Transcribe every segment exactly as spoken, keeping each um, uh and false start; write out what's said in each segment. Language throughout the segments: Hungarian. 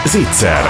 Zicser,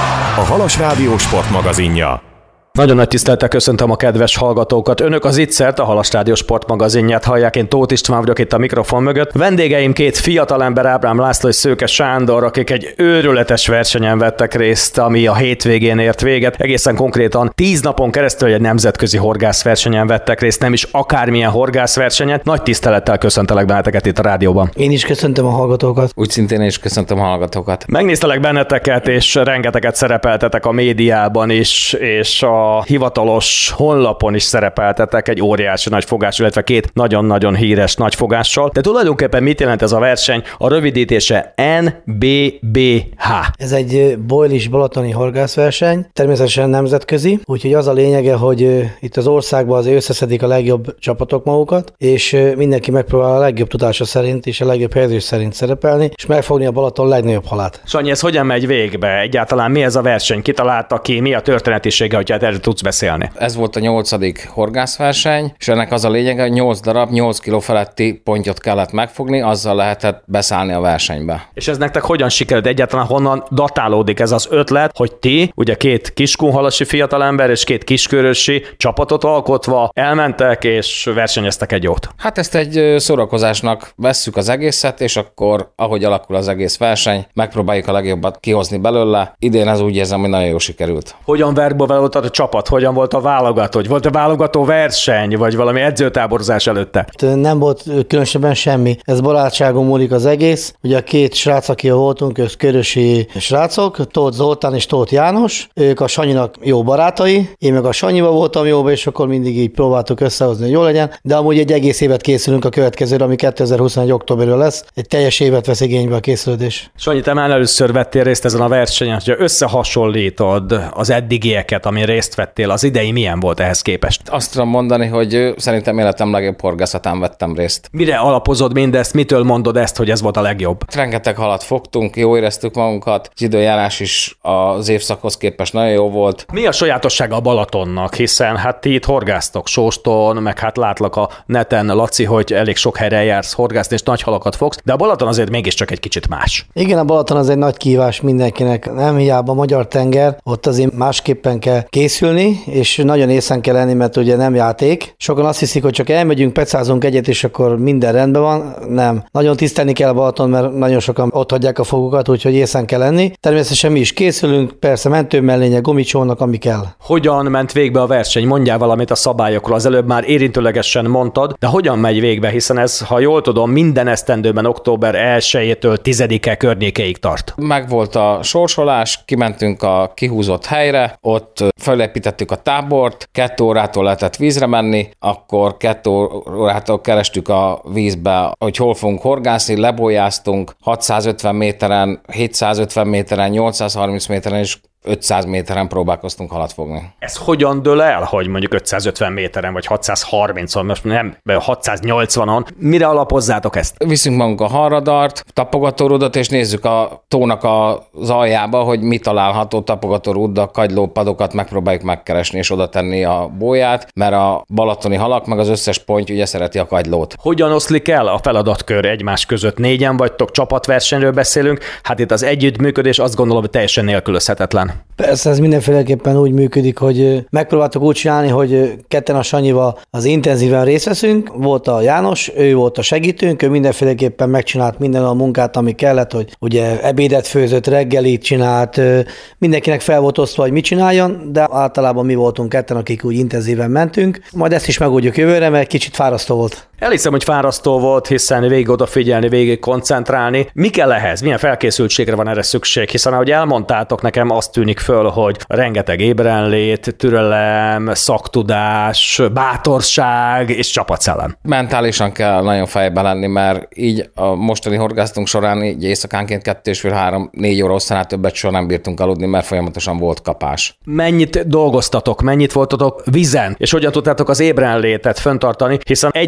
a Halas Rádió sportmagazinja. Nagyon nagy tisztelettel köszöntöm a kedves hallgatókat. Önök az Zicsert, a Halas Rádió sportmagazinját hallják. Én Tóth István vagyok itt a mikrofon mögött. Vendégeim két fiatalember, Ábrám László és Szőke Sándor, akik egy őrületes versenyen vettek részt, ami a hétvégén ért véget. Egészen konkrétan tíz napon keresztül egy nemzetközi horgászversenyen vettek részt, nem is akármilyen horgászversenyen. Nagy tisztelettel köszöntelek benneteket itt a rádióban. Én is köszöntöm a hallgatókat. Úgy szintén én is köszöntöm a hallgatókat. Megnéztelek benneteket, és rengeteget szerepeltetek a médiában is, és a a hivatalos honlapon is szerepeltetek egy óriási nagyfogás, illetve két nagyon-nagyon híres nagyfogással. De tulajdonképpen mit jelent ez a verseny? A rövidítése en bé bé há. Ez egy bojlis balatoni horgászverseny, természetesen nemzetközi, úgyhogy az a lényege, hogy itt az országban azért összeszedik a legjobb csapatok magukat, és mindenki megpróbál a legjobb tudása szerint és a legjobb helyzés szerint szerepelni, és megfogni a Balaton legnagyobb halát. Sanyi, ez hogyan megy végbe? Egyáltalán mi ez a verseny? Ki találta ki? Mi a történetisége, hogyha erről tudsz beszélni? Ez volt a nyolcadik horgászverseny, és ennek az a lényege, hogy nyolc darab, nyolc kiló feletti pontyot kellett megfogni, azzal lehetett beszállni a versenybe. És ez nektek hogyan sikerült? Egyáltalán honnan datálódik ez az ötlet, hogy ti, ugye két kiskunhalasi fiatalember és két kiskörösi csapatot alkotva elmentek és versenyeztek egy jót? Hát ezt egy szórakozásnak vesszük az egészet, és akkor, ahogy alakul az egész verseny, megpróbáljuk a legjobbat kihozni belőle. Idén ez úgy érzem, hogy nagyon jól sikerült. Hogyan verbóval volt a csapat? Hogyan volt a válogató? Volt a válogató verseny, vagy valami edzőtáborozás előtte? Nem volt különösebben semmi. Ez barátságon múlik az egész. Ugye a két srác, akivel voltunk, ők körösi srácok, Tóth Zoltán és Tóth János. Ők a Sanyinak jó barátai, én meg a Sanyival voltam jóba, és akkor mindig így próbáltuk összehozni, hogy jó legyen. De amúgy egy egész évet készülünk a következőre, ami kétezer-huszonegy októberről lesz. Egy teljes évet vesz igénybe a készülődés. Sanyi, te már először vettél részt ezen a versenyen, hogyha összehasonlítod az eddigieket, amin részt vettél, az idei milyen volt ehhez képest? Azt tudom mondani, hogy szerintem életem legjobb horgászatán vettem részt. Mire alapozod mindezt, mitől mondod ezt, hogy ez volt a legjobb? Rengeteg halat fogtunk, jó éreztük magunkat, az időjárás is az évszakhoz képest nagyon jó volt. Mi a sajátossága a Balatonnak, hiszen hát ti itt horgáztok Sóston, meg hát látlak a neten, Laci, hogy elég sok helyre jársz horgászni, és nagy halakat fogsz, de a Balaton azért mégiscsak egy kicsit más. Igen, a Balaton az egy nagy kihívás mindenkinek, nem hiába a magyar tenger, ott azért másképpen kell készülni, és nagyon észen kell lenni, mert ugye nem játék. Sokan azt hiszik, hogy csak elmegyünk, pecázunk egyet, és akkor minden rendben van. Nem. Nagyon tisztelni kell a Balaton, mert nagyon sokan ott hagyják a fogukat, úgyhogy észen kell lenni. Természetesen mi is készülünk, persze mentőmellénye, gumicsónak, ami kell. Hogyan ment végbe a verseny? Mondjál valamit a szabályokról. Az előbb már érintőlegesen mondtad, de hogyan megy végbe, hiszen ez, ha jól tudom, minden esztendőben október elsejétől tizedike környékeig tart. Megvolt a sorsolás, kimentünk a kihúzott helyre, ott felépítettük a tábort, kettő órától lehetett vízre menni, akkor kettő órától kerestük a vízbe, hogy hol fogunk horgászni, lebolyáztunk hatszázötven méteren, hétszázötven méteren, nyolcszázharminc méteren és ötszáz méteren próbálkoztunk halat fogni. Ez hogyan dől el, hogy mondjuk ötszázötven méteren, vagy hatszázharmincon, most nem, hatszáznyolcvanon, mire alapozzátok ezt? Viszünk magunk a halradart, tapogatórudat, és nézzük a tónak az aljába, hogy mi található tapogatóruddak, kagylópadokat megpróbáljuk megkeresni, és oda tenni a bóját, mert a balatoni halak, meg az összes ponty ugye szereti a kagylót. Hogyan oszlik el a feladatkör egymás között? Négyen vagytok, csapatversenyről beszélünk, hát itt az együttműködés azt gondolom, hogy teljesen nélkülözhetetlen. Persze ez mindenféleképpen úgy működik, hogy megpróbáltuk úgy csinálni, hogy ketten a Sanyival az intenzíven részt veszünk. Volt a János, ő volt a segítőnk, ő mindenféleképpen megcsinált minden a munkát, ami kellett, hogy ugye ebédet főzött, reggelit csinált, mindenkinek fel volt osztva, hogy mit csináljon, de általában mi voltunk ketten, akik úgy intenzíven mentünk. Majd ezt is megoldjuk jövőre, mert kicsit fárasztó volt. Elhiszem, hogy fárasztó volt, hiszen végig odafigyelni, végig koncentrálni. Mi kell ehhez? Milyen felkészültségre van erre szükség? Hiszen ahogy elmondtátok, nekem azt tűnik föl, hogy rengeteg ébrenlét, türelem, szaktudás, bátorság és csapatszellem. Mentálisan kell nagyon fejben lenni, mert így a mostani horgásztunk során így éjszakánként kettő és fél, három, négy óra hosszánál többet soha nem bírtunk aludni, mert folyamatosan volt kapás. Mennyit dolgoztatok, mennyit voltatok vízen, és hogyan tudtátok az ébrenlétet fenntartani, hiszen egy napig az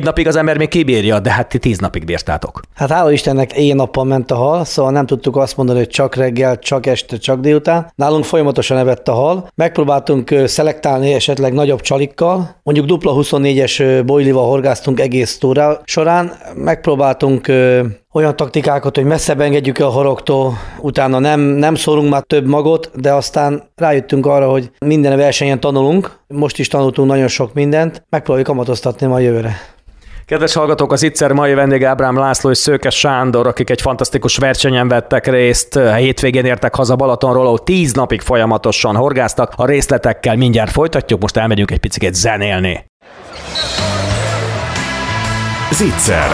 ember még kibírja, de hát ti tíz napig bírtátok. Hát hála Istennek éjjel-nappal ment a hal, szóval nem tudtuk azt mondani, hogy csak reggel, csak este, csak délután. Nálunk folyamatosan evett a hal. Megpróbáltunk szelektálni esetleg nagyobb csalikkal. Mondjuk dupla huszonnégyes bojlival horgáztunk egész túra során. Megpróbáltunk olyan taktikákat, hogy messzebb engedjük el a horogtól, utána nem, nem szórunk már több magot, de aztán rájöttünk arra, hogy minden versenyen tanulunk. Most is tanultunk nagyon sok mindent. Megpróbáljuk kamatoztatni majd jövőre. Kedves hallgatók, az Ittszer mai vendég Ábrám László és Szőkes Sándor, akik egy fantasztikus versenyen vettek részt. Hétvégén értek haza Balatonról, ahol tíz napig folyamatosan horgáztak. A részletekkel mindjárt folytatjuk, most elmegyünk egy picit zenélni. Zitzer,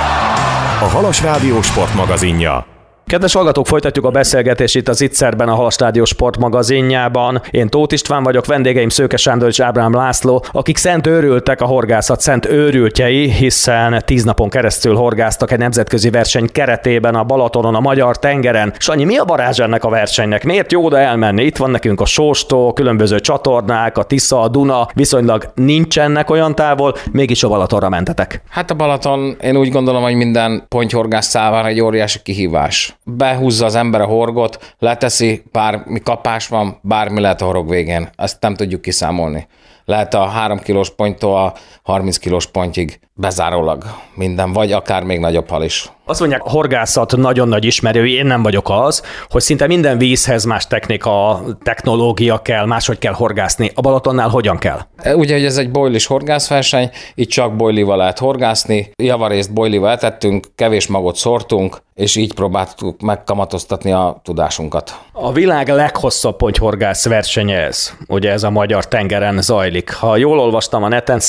a Halas Rádió sportmagazinja. Kedves hallgatók, folytatjuk a beszélgetést itt az Itzerben, a Halas Rádió sportmagazinjában. Én Tóth István vagyok, vendégeim Szőkes Sándor és Ábrám László, akik szent őrültek, a horgászat szent őrültjei, hiszen tíz napon keresztül horgáztak egy nemzetközi verseny keretében a Balatonon, a Magyar tengeren. Sanyi, mi a varázs ennek a versenynek? Miért jó oda elmenni? Itt van nekünk a Sóstó, különböző csatornák, a Tisza, a Duna, viszonylag nincsenek olyan távol, mégis a Balatonra mentetek. Hát a Balaton, én úgy gondolom, hogy minden pontyhorgász számára egy óriási kihívás. Behúzza az ember a horgot, leteszi, bármi kapás van, bármi lehet a horog végén. Ezt nem tudjuk kiszámolni. Lehet a három kilós ponttól a harminc kilós pontig bezárólag minden, vagy akár még nagyobb hal is. Azt mondják, a horgászat nagyon nagy ismerői, én nem vagyok az, hogy szinte minden vízhez más technika, technológia kell, máshogy kell horgászni. A Balatonnál hogyan kell? Ugye, hogy ez egy bojlis horgászverseny, itt csak bojlival lehet horgászni, javarészt bojlival etettünk, kevés magot szórtunk, és így próbáltuk megkamatoztatni a tudásunkat. A világ leghosszabb pontyhorgász versenye ez. Ugye ez a Magyar tengeren zajlik. Ha jól olvastam a neten,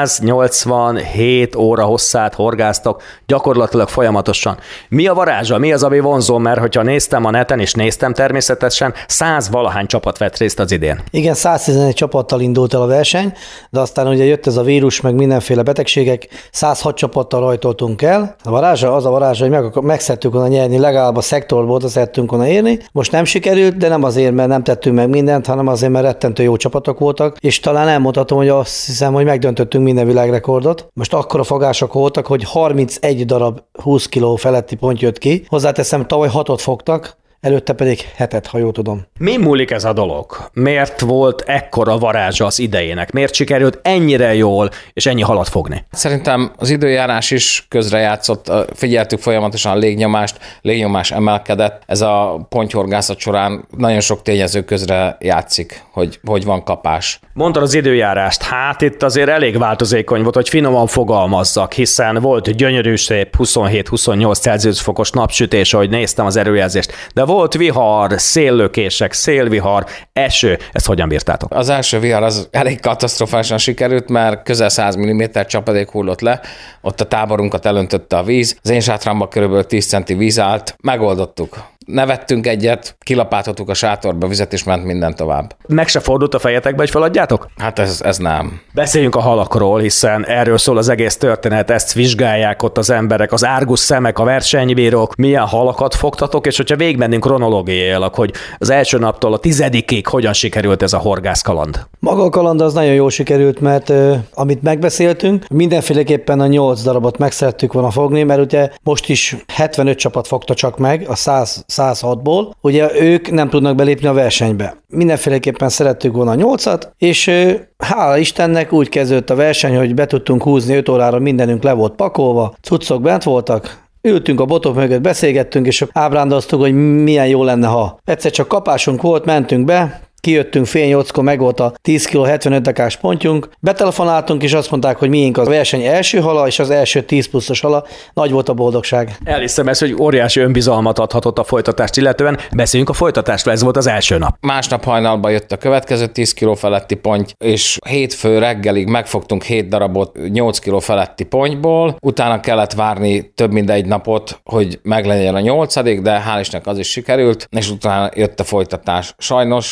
száznyolcvanhét óra hosszát horgáztak, gyakorlatilag folyamatosan. Mi a varázsa? Mi az, ami vonzó? Mert hogyha néztem a neten, és néztem természetesen, száz valahány csapat vett részt az idén. Igen, száztizenegy csapattal indult el a verseny, de aztán ugye jött ez a vírus, meg mindenféle betegségek, százhat csapattal rajtoltunk el. A varázsa az a varázsa, hogy meg, meg szerettük volna nyerni, legalább a szektorból oda szerettünk volna érni. Most nem sikerült, de nem azért, mert nem tettünk meg mindent, hanem azért, mert rettentő jó csapatok voltak, és talán elmondhatom, hogy azt hiszem, hogy megdöntöttünk minden világrekordot. Most akkora fogások voltak, hogy harmincegy darab húsz kiló feletti pont jött ki. Hozzáteszem, tavaly hatot fogtak, előtte pedig hetet, ha jól tudom. Mi múlik ez a dolog? Miért volt ekkora varázsa az idejének? Miért sikerült ennyire jól és ennyi halat fogni? Szerintem az időjárás is közrejátszott, figyeltük folyamatosan a légnyomást, légnyomás emelkedett. Ez a pontyhorgászat során nagyon sok tényező közre játszik, hogy, hogy van kapás. Mondtad az időjárást, hát itt azért elég változékony volt, hogy finoman fogalmazzak, hiszen volt gyönyörű szép huszonhét-huszonnyolc Celsius fokos napsütés, ahogy néztem az előjelzést, de volt vihar, széllökések, szélvihar, eső. Ezt hogyan bírtátok? Az első vihar az elég katasztrofálisan sikerült, mert közel száz milliméter csapadék hullott le, ott a táborunkat elöntötte a víz, az én sátramba körülbelül tíz centi víz állt, megoldottuk. Nevettünk egyet, kilapátoltuk a sátorba vizet, és ment minden tovább. Meg se fordult a fejetekbe, hogy feladjátok? Hát ez, ez nem. Beszéljünk a halakról, hiszen erről szól az egész történet, ezt vizsgálják ott az emberek, az árgus szemek, a versenybírók, milyen halakat fogtatok, és hogyha végigmennünk kronológiailag, hogy az első naptól a tizedikig hogyan sikerült ez a horgászkaland? Maga a kaland az nagyon jól sikerült, mert uh, amit megbeszéltünk, mindenféleképpen a nyolc darabot meg szerettük volna fogni, mert ugye most is hetvenöt csapat fogta csak meg a száz százhatból, ugye ők nem tudnak belépni a versenybe. Mindenféleképpen szerettük volna a nyolcat, és hála Istennek úgy kezdődött a verseny, hogy be tudtunk húzni öt órára, mindenünk le volt pakolva, cuccok bent voltak, ültünk a botok mögött, beszélgettünk, és ábrándoztuk, hogy milyen jó lenne, ha egyszer csak kapásunk volt, mentünk be, kijöttünk fél nyolckor, meg volt a tíz kiló hetvenöt dekás pontjunk. Betelefonáltunk, és azt mondták, hogy miénk a verseny első hala, és az első tíz pluszos hala. Nagy volt a boldogság. Elhiszem ezt, hogy óriási önbizalmat adhatott a folytatást illetően. Beszéljünk a folytatásról, ez volt az első nap. Másnap hajnalban jött a következő tíz kiló feletti ponty, és hétfő reggelig megfogtunk hét darabot nyolc kiló feletti pontyból. Utána kellett várni több mint egy napot, hogy meglegyen a nyolcadik, de hál' Istennek az is sikerült, és utána jött a folytatás. Sajnos az már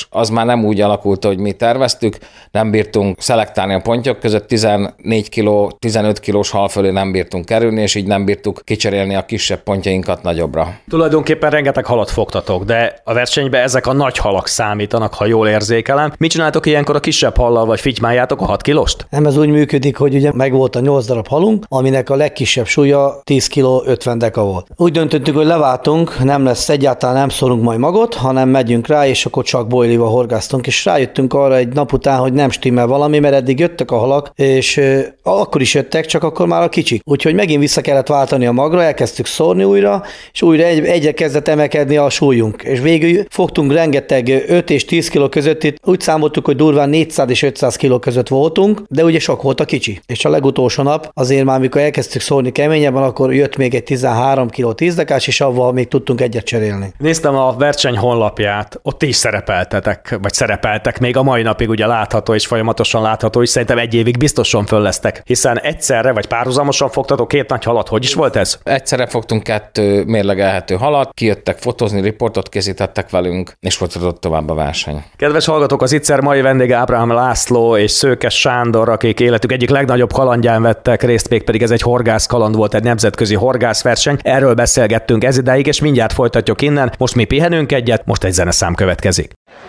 már nem úgy alakult, hogy mi terveztük, nem bírtunk szelektálni a pontyok között, tizennégy kiló, tizenöt kilós hal fölé nem bírtunk kerülni, és így nem bírtuk kicserélni a kisebb pontjainkat nagyobbra. Tulajdonképpen rengeteg halat fogtatok, de a versenyben ezek a nagy halak számítanak, ha jól érzékelem. Mit csináltok ilyenkor a kisebb hallal, vagy fitymáljátok a hat kilost? Nem, ez úgy működik, hogy ugye megvolt a nyolc darab halunk, aminek a legkisebb súlya tíz kiló ötven deka volt. Úgy döntöttük, hogy leváltunk, nem lesz egyáltalán, nem szorunk majd magot, hanem megyünk rá, és akkor csak boilival horgáztunk, és rájöttünk arra egy nap után, hogy nem stimmel valami, mert eddig jöttek a halak, és euh, akkor is jöttek, csak akkor már a kicsik. Úgyhogy megint vissza kellett váltani a magra, elkezdtük szórni újra, és újra egy, egyre kezdett emelkedni a súlyunk. És végül fogtunk rengeteg öt és tíz kiló között, itt úgy számoltuk, hogy durván négyszáz és ötszáz kiló között voltunk, de ugye sok volt a kicsi. És a legutolsó nap, azért már amikor elkezdtük szórni keményebben, akkor jött még egy tizenhárom kiló tíz dekás, és avval még tudtunk egyet cserélni. Néztem a verseny honlapját, ott is szerepeltetek, vagy szerepeltek, még a mai napig ugye látható és folyamatosan látható, és szerintem egy évig biztosan föl lesztek, hiszen egyszerre vagy párhuzamosan fogtatok két nagy halat. Hogy is volt ez? Egyszerre fogtunk kettő mérlegelhető halat, kijöttek fotózni, riportot készítettek velünk, és folytatott tovább a verseny. Kedves hallgatók, az Ittszer mai vendége Ábrahám László és Szőkes Sándor, akik életük egyik legnagyobb kalandján vettek részt, mégpedig ez egy horgászkaland volt, egy nemzetközi horgászverseny. Erről beszélgettünk ez idáig, és mindjárt folytatjuk innen. Most mi pihenünk egyet, most egy zeneszám következik.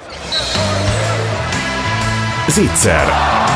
Zicser,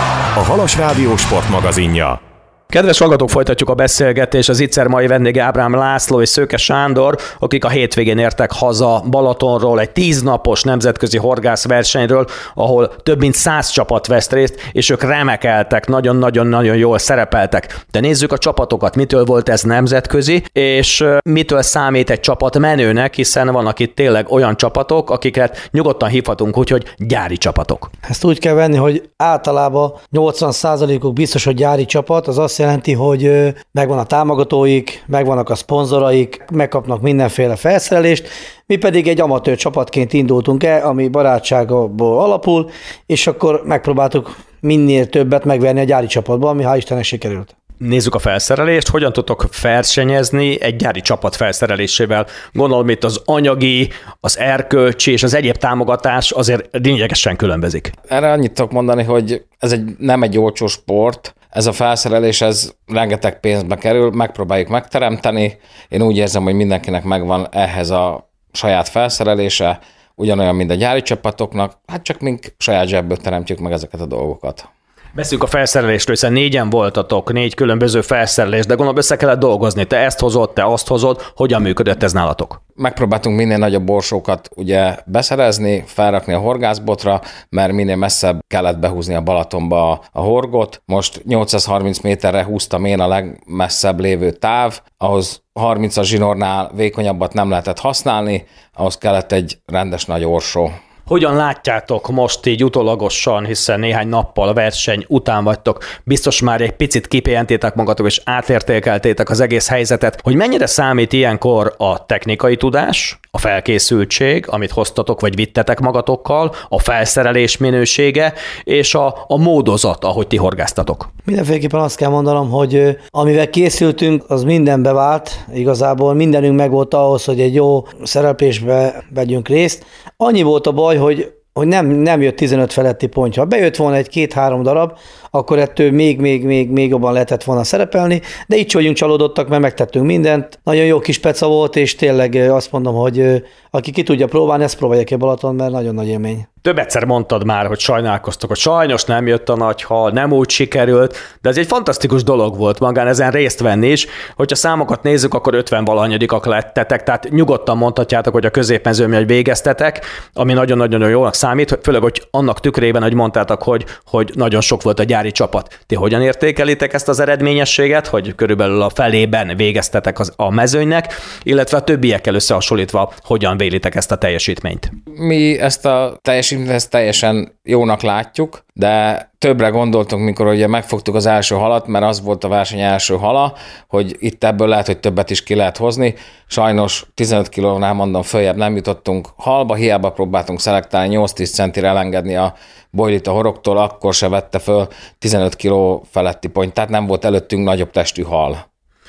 a Halas Rádió sportmagazinja. Kedves hallgatók, folytatjuk a beszélgetést. Az Ittszer mai vendége Ábrahám László és Szőkes Sándor, akik a hétvégén értek haza Balatonról, egy tíznapos nemzetközi horgászversenyről, ahol több mint száz csapat vesz részt, és ők remekeltek, nagyon-nagyon-nagyon jól szerepeltek. De nézzük a csapatokat, mitől volt ez nemzetközi, és mitől számít egy csapat menőnek, hiszen vannak itt tényleg olyan csapatok, akiket nyugodtan hívhatunk úgy, hogy gyári csapatok. Ezt úgy kell venni, hogy általában nyolcvan százalékuk biztos, hogy gyári csapat, az azt jelenti, hogy megvan a támogatóik, megvannak a szponzoraik, megkapnak mindenféle felszerelést, mi pedig egy amatőr csapatként indultunk el, ami barátságból alapul, és akkor megpróbáltuk minél többet megverni a gyári csapatba, ami hál' Istennek sikerült. Nézzük a felszerelést, hogyan tudtok versenyezni egy gyári csapat felszerelésével. Gondolom itt az anyagi, az erkölcsi és az egyéb támogatás azért lényegesen különbözik. Erre annyit tudok mondani, hogy ez egy, nem egy olcsó sport, ez a felszerelés, ez rengeteg pénzbe kerül, megpróbáljuk megteremteni. Én úgy érzem, hogy mindenkinek megvan ehhez a saját felszerelése, ugyanolyan, mint a gyári csapatoknak, hát csak mink saját zsebből teremtjük meg ezeket a dolgokat. Beszéljünk a felszerelésről, hiszen négyen voltatok, négy különböző felszerelés, de gondolom össze kellett dolgozni. Te ezt hozod, te azt hozod. Hogyan működött ez nálatok? Megpróbáltunk minél nagyobb borsókat ugye beszerezni, felrakni a horgászbotra, mert minél messzebb kellett behúzni a Balatonba a horgot. Most nyolcszázharminc méterre húztam én a legmesszebb lévő táv, ahhoz harmincas zsinórnál vékonyabbat nem lehetett használni, ahhoz kellett egy rendes nagy orsó. Hogyan látjátok most így utólagosan, hiszen néhány nappal a verseny után vagytok, biztos már egy picit kipihentétek magatok és átértékeltétek az egész helyzetet, hogy mennyire számít ilyenkor a technikai tudás, a felkészültség, amit hoztatok vagy vittetek magatokkal, a felszerelés minősége és a, a módozat, ahogy ti horgáztatok? Mindenféleképpen azt kell mondanom, hogy amivel készültünk, az minden bevált, igazából mindenünk megvolt ahhoz, hogy egy jó szereplésbe vegyünk részt. Annyi volt a baj, hogy hogy nem, nem jött tizenöt feletti pontja. Ha bejött volna egy két-három darab, akkor ettől még, még, még, még jobban lehetett volna szerepelni, de így vagyunk csalódottak, mert megtettünk mindent. Nagyon jó kis peca volt, és tényleg azt mondom, hogy aki ki tudja próbálni, ezt próbálja ki Balaton, mert nagyon nagy élmény. Több egyszer mondtad már, hogy sajnálkoztok, hogy sajnos nem jött a nagy hal, nem úgy sikerült, de ez egy fantasztikus dolog volt magán ezen részt venni is. Hogyha számokat nézzük, akkor ötven valahanyadikak lettetek, tehát nyugodtan mondhatjátok, hogy a középmezőnyben végeztetek, ami nagyon-nagyon jónak számít, főleg, hogy annak tükrében, hogy mondtátok, hogy, hogy nagyon sok volt a gyári csapat. Ti hogyan értékelitek ezt az eredményességet, hogy körülbelül a felében végeztetek az, a mezőnynek, illetve a többiekkel összehasonlítva hogyan vélitek ezt a teljesítményt? Mi ezt a teljesítményt ezt teljesen jónak látjuk, de többre gondoltunk, mikor ugye megfogtuk az első halat, mert az volt a verseny első hala, hogy itt ebből lehet, hogy többet is ki lehet hozni. Sajnos tizenöt kilónál mondom följebb nem jutottunk halba, hiába próbáltunk szelektálni, nyolc-tíz centire elengedni a bojlit a horogtól, akkor se vette föl tizenöt kiló feletti pont, tehát nem volt előttünk nagyobb testű hal.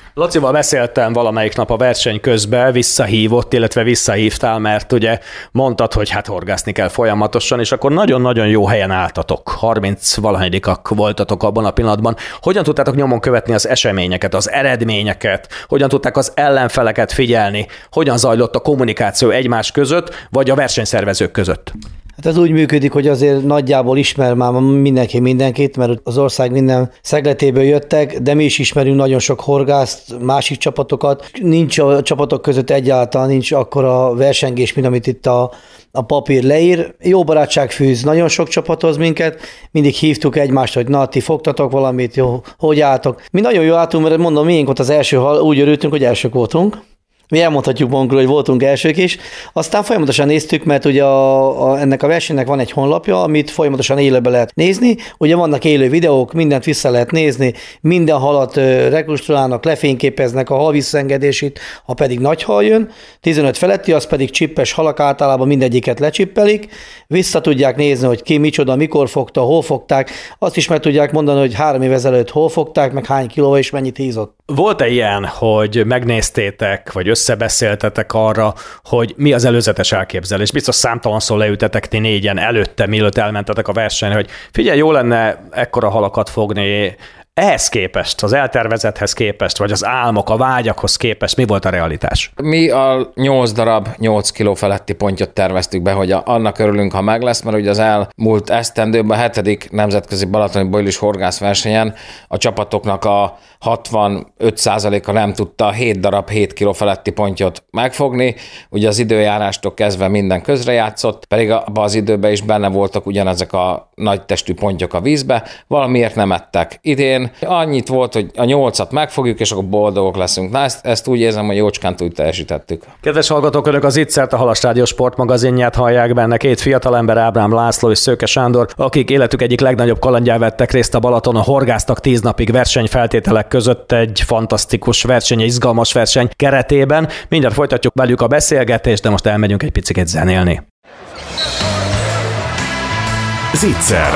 Lacival beszéltem valamelyik nap a verseny közben, visszahívott, illetve visszahívtál, mert ugye mondtad, hogy hát horgászni kell folyamatosan, és akkor nagyon-nagyon jó helyen álltatok. harminc valahányadikak voltatok abban a pillanatban. Hogyan tudtátok nyomon követni az eseményeket, az eredményeket? Hogyan tudták az ellenfeleket figyelni? Hogyan zajlott a kommunikáció egymás között, vagy a versenyszervezők között? Hát ez úgy működik, hogy azért nagyjából ismer már mindenki mindenkit, mert az ország minden szegletéből jöttek, de mi is ismerünk nagyon sok horgászt, másik csapatokat. Nincs a csapatok között egyáltalán, nincs akkora versengés, mint amit itt a, a papír leír. Jó barátság fűz nagyon sok csapathoz minket, mindig hívtuk egymást, hogy na, ti fogtatok valamit, jó, hogy álltok. Mi nagyon jól álltunk, mert mondom, miénk volt az első hal, úgy örültünk, hogy elsők voltunk. Mi elmondhatjuk magunkról, hogy voltunk elsők is. Aztán folyamatosan néztük, mert ugye a, a, ennek a versenynek van egy honlapja, amit folyamatosan élőben lehet nézni. Ugye vannak élő videók, mindent vissza lehet nézni, minden halat rekonstruálnak, lefényképeznek a hal visszaengedését, ha pedig nagy hal jön. tizenöt feletti, az pedig csippes halak, általában mindegyiket lecsippelik. Vissza tudják nézni, hogy ki, micsoda, mikor fogta, hol fogták. Azt is meg tudják mondani, hogy három év ezelőtt hol fogták, meg hány kiló és mennyit hízott. Volt-e ilyen, hogy megnéztétek, vagy összebeszéltetek arra, hogy mi az előzetes elképzelés? Biztos számtalanszor leültetek ti négyen előtte, mielőtt elmentetek a versenyre, hogy figyelj, jó lenne ekkora halakat fogni. Ehhez képest, az eltervezethez képest, vagy az álmok, a vágyakhoz képest mi volt a realitás? Mi a nyolc darab, nyolc kiló feletti pontot terveztük be, hogy annak örülünk, ha meg lesz, mert ugye az elmúlt esztendőben a hetedik nemzetközi balatoni bojlis horgászversenyen a csapatoknak a hatvanöt százaléka nem tudta hét darab hét kiló feletti pontyot megfogni, ugye az időjárástól kezdve minden közrejátszott, pedig abban az időben is benne voltak ugyanezek a nagy testű pontyok a vízbe, valamiért nem ettek. Idén annyit volt, hogy a nyolcat megfogjuk, és akkor boldogok leszünk. Na, ezt, ezt úgy érzem, hogy jócskán úgy teljesítettük. Kedves hallgatók, önök az Ittszert, a Halas Rádió sportmagazinját hallják, benne két fiatalember, Ábrám László és Szőke Sándor, akik életük egyik legnagyobb kalandján vettek részt a Balatonon, horgáztak tíz napig versenyfeltételek között egy fantasztikus verseny, egy izgalmas verseny keretében. Mindjárt folytatjuk velük a beszélgetést, de most elmegyünk egy picit zenélni. Zicser,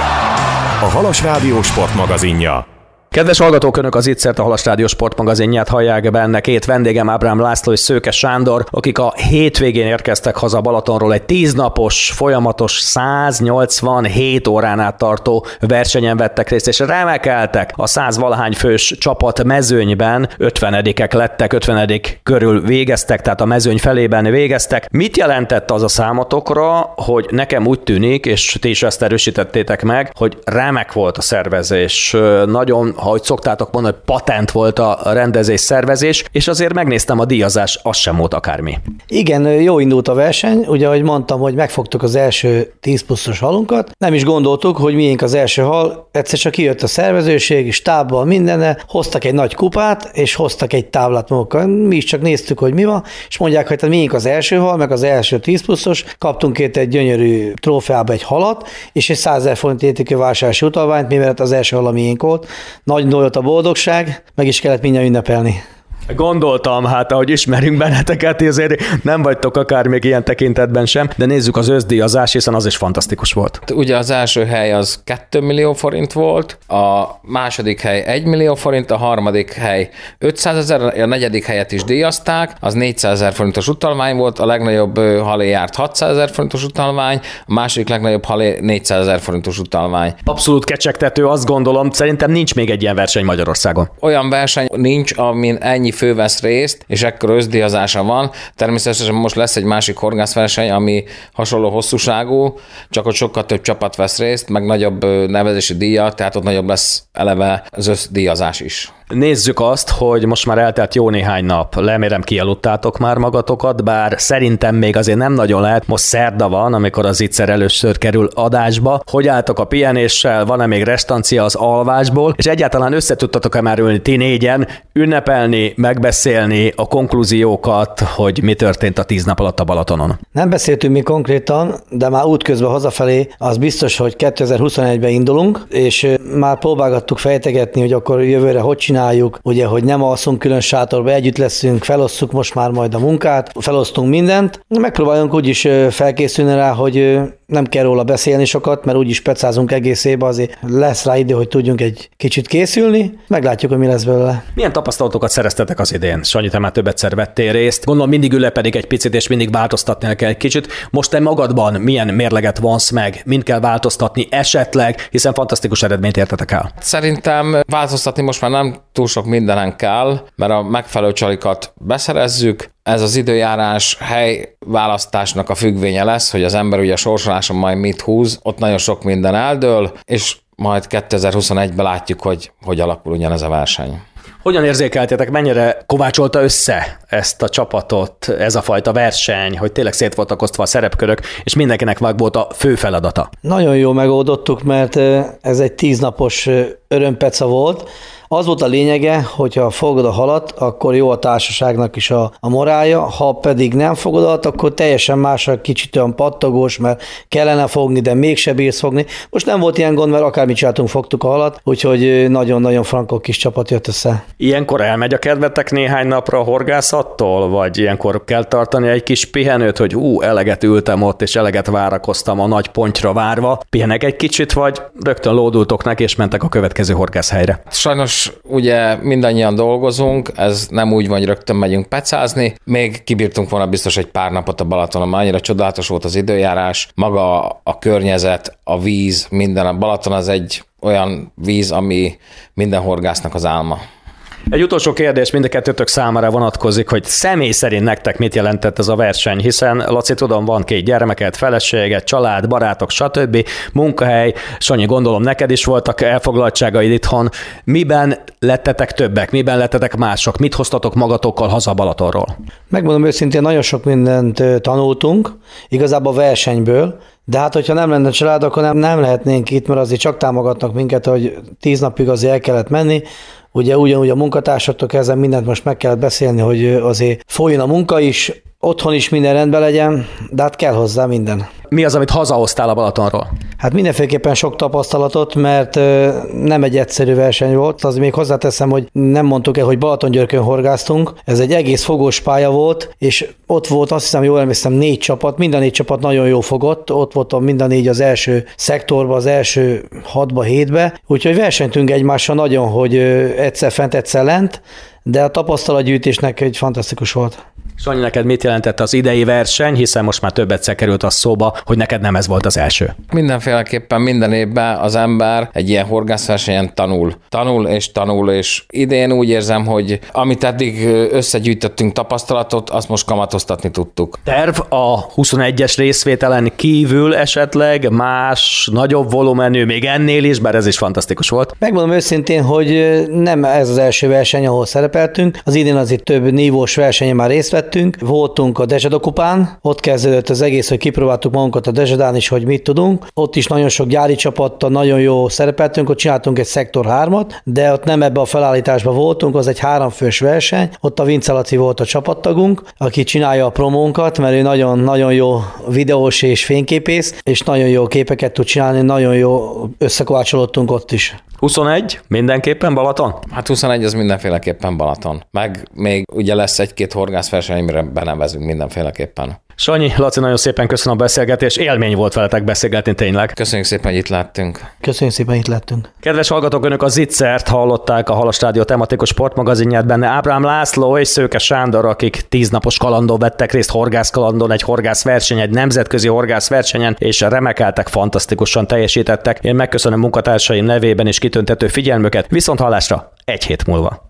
a Halas Rádió sportmagazinja. Kedves hallgatók, önök az Ittszert, a Halas Rádió sportmagazinját hallják, benne két vendégem, Ábrám László és Szőke Sándor, akik a hétvégén érkeztek haza Balatonról egy tíznapos, folyamatos száznyolcvanhét órán át tartó versenyen vettek részt, és remekeltek a száz valahány fős csapat mezőnyben, ötvenedikek lettek, ötvenedik körül végeztek, tehát a mezőny felében végeztek. Mit jelentett az a számotokra, hogy nekem úgy tűnik, és ti is ezt erősítettétek meg, hogy remek volt a szervezés, nagyon, ahogy szoktátok mondani, hogy patent volt a rendezés, szervezés, és azért megnéztem a díjazás, az sem volt akármi. Igen, jó indult a verseny, ugye ahogy mondtam, hogy megfogtuk az első tíz pluszos halunkat, nem is gondoltuk, hogy miénk az első hal, egyszer csak kijött a szervezőség, stábbal mindenne, hoztak egy nagy kupát, és hoztak egy táblát magukkal. Mi is csak néztük, hogy mi van, és mondják, hogy miénk az első hal, meg az első tíz pluszos, kaptunk itt egy gyönyörű trófeába egy halat, és egy százezer forint értékű vásárlási utalványt, mivel az első hal a miénk volt. Nagy volt a boldogság, meg is kellett mindjárt ünnepelni. Gondoltam, hát ahogy ismerünk benneteket, azért nem vagytok akár még ilyen tekintetben sem, de nézzük az összdíjazás, hiszen az is fantasztikus volt. Ugye az első hely az két millió forint volt, a második hely egy millió forint, a harmadik hely ötszázezer, a negyedik helyet is díjazták, az négyszázezer forintos utalvány volt, a legnagyobb halé járt hatszázezer forintos utalvány, a második legnagyobb halé négyszázezer forintos utalvány. Abszolút kecsegtető, azt gondolom, szerintem nincs még egy ilyen verseny Magyarországon. Olyan verseny nincs, amin ennyi fő vesz részt, és ekkor összdíjazása van. Természetesen most lesz egy másik horgászverseny, ami hasonló hosszúságú, csak ott sokkal több csapat vesz részt, meg nagyobb nevezési díja, tehát ott nagyobb lesz eleve az összdíjazás is. Nézzük azt, hogy most már eltelt jó néhány nap. Remélem kialudtátok már magatokat, bár szerintem még azért nem nagyon lehet. Most szerda van, amikor az Zicser először kerül adásba. Hogy álltok a pihenéssel? Van-e még restancia az alvásból? És egyáltalán összetudtatok-e már ülni ti négyen, ünnepelni, megbeszélni a konklúziókat, hogy mi történt a tíz nap alatt a Balatonon? Nem beszéltünk mi konkrétan, de már útközben hazafelé az biztos, hogy kétezer-huszonegyben indulunk, és már próbálgattuk fejtegetni, hogy akkor jövőre hogy csináljuk, ugye, hogy nem alszunk külön sátorba, együtt leszünk, felosszuk most már majd a munkát, felosztunk mindent. Megpróbáljunk úgy is felkészülni rá, hogy nem kell róla beszélni sokat, mert úgyis pecázunk egész évben, azért lesz rá idő, hogy tudjunk egy kicsit készülni, meglátjuk, hogy mi lesz belőle. Milyen tapasztalatokat szereztetek az idén? Sanyi, te már többetszer vettél részt. Gondolom mindig ülepedik egy picit, és mindig változtatni kell egy kicsit. Most te magadban milyen mérleget vonsz meg? Mind kell változtatni esetleg, hiszen fantasztikus eredményt értetek el. Szerintem változtatni most már nem túl sok mindenen kell, mert a megfelelő csalikat beszerezzük. Ez az időjárás helyválasztásnak a függvénye lesz, hogy az ember ugye a sorsoláson majd mit húz, ott nagyon sok minden eldől, és majd kétezer-huszonegyben látjuk, hogy hogy alakul ugyanez a verseny. Hogyan érzékeltétek, mennyire kovácsolta össze ezt a csapatot, ez a fajta verseny, hogy tényleg szét voltak osztva a szerepkörök, és mindenkinek meg volt a fő feladata? Nagyon jól megoldottuk, mert ez egy tíznapos örömpeca volt. Az volt a lényege, hogyha fogod a halat, akkor jó a társaságnak is a, a morálja, ha pedig nem fogod a, akkor teljesen más, a kicsit olyan pattogós, mert kellene fogni, de mégse bírsz fogni. Most nem volt ilyen gond, mert akármit csináltunk, fogtuk a halat, úgyhogy nagyon-nagyon frankó kis csapat jött össze. Ilyenkor elmegy a kedvetek néhány napra a horgászattól, vagy ilyenkor kell tartani egy kis pihenőt, hogy ú, eleget ültem ott, és eleget várakoztam a nagy pontyra várva. Pihenek egy kicsit, vagy rögtön lódultok neki, és mentek a következő horgászhelyre? Sajnos ugye mindannyian dolgozunk, ez nem úgy van, hogy rögtön megyünk pecázni. Még kibírtunk volna biztos egy pár napot a Balatonon, mert annyira csodálatos volt az időjárás, maga a környezet, a víz, minden. A Balaton az egy olyan víz, ami minden horgásznak az álma. Egy utolsó kérdés mind a kettőtök számára vonatkozik, hogy személy szerint nektek mit jelentett ez a verseny, hiszen Laci, tudom, van két gyermeket, feleséget, család, barátok, stb. Munkahely, Sanyi, gondolom neked is voltak elfoglaltságaid itthon. Miben lettetek többek, miben lettetek mások, mit hoztatok magatokkal haza Balatonról? Megmondom őszintén, nagyon sok mindent tanultunk, igazából versenyből, de hát, hogyha nem lenne család, akkor nem, nem lehetnénk itt, mert azért csak támogatnak minket, hogy tíz napig azért el kellett menni. Ugye ugyanúgy a munkatársaktól kezdve mindent most meg kellett beszélni, hogy azért folyjon a munka is, otthon is minden rendben legyen, de hát kell hozzá minden. Mi az, amit hazahoztál a Balatonról? Hát mindenféleképpen sok tapasztalatot, mert nem egy egyszerű verseny volt. Az még hozzáteszem, hogy nem mondtuk el, hogy Balatongyörkön horgáztunk. Ez egy egész fogós pálya volt, és ott volt, azt hiszem, jól emlékszem, négy csapat. Minden négy csapat nagyon jó fogott. Ott voltam minden négy az első szektorba, az első hatba, hétbe. Úgyhogy versenytünk egymással nagyon, hogy egyszer fent, egyszer lent, de a tapasztalatgyűjtésnek egy fantasztikus volt. Sanyi, neked mit jelentett az idei verseny, hiszen most már több egyszer került az szóba, hogy neked nem ez volt az első? Mindenféleképpen minden évben az ember egy ilyen horgászversenyen tanul. Tanul és tanul, és idén úgy érzem, hogy amit eddig összegyűjtöttünk tapasztalatot, azt most kamatoztatni tudtuk. Terv a huszonegyes részvételen kívül esetleg más, nagyobb volumenű, még ennél is, bár ez is fantasztikus volt. Megmondom őszintén, hogy nem ez az első verseny, ahol szerepeltünk. Az idén azért több nívós versenyen már részt vettünk. Voltunk a Dezseda kupán, ott kezdődött az egész, hogy kipróbáltuk magunkat a Dezsedán is, hogy mit tudunk. Ott is nagyon sok gyári csapattal nagyon jó szerepeltünk, ott csináltunk egy szektor hármat, de ott nem ebbe a felállításban voltunk, az egy háromfős verseny. Ott a Vince Laci volt a csapattagunk, aki csinálja a promónkat, mert ő nagyon-nagyon jó videós és fényképész, és nagyon jó képeket tud csinálni, nagyon jó összekovácsolódtunk ott is. huszonegy, mindenképpen Balaton? Hát huszonegy az mindenféleképpen Balaton. Meg még ugye lesz egy-két horgászverseny, amire benevezünk mindenféleképpen. Sanyi, Laci, nagyon szépen köszönöm a beszélgetést, élmény volt veletek beszélgetni tényleg. Köszönjük szépen, hogy itt láttunk. Köszönjük szépen, hogy itt lettünk. Kedves hallgatók, önök a Zicsert hallották, a Halas Rádió tematikus sportmagazinját, benne Ábrám László és Szőke Sándor, akik tíznapos kalandon vettek részt, horgászkalandon, egy horgászverseny, egy nemzetközi horgászversenyen, és remekeltek, fantasztikusan teljesítettek. Én megköszönöm munkatársaim nevében és kitüntető figyelmüket, viszont hallásra egy hét múlva.